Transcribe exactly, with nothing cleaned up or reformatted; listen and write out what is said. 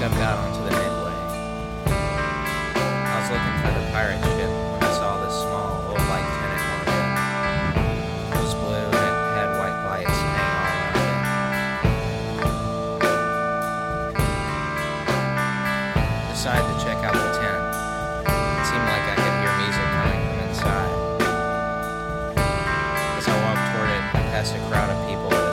stepped out onto the midway. I was looking for the pirate ship when I saw this small, old light tenant market. It was blue and it had white lights hanging all around it. Decided to check out the tent. It seemed like I could hear music coming from inside. As I walked toward it, I passed a crowd of people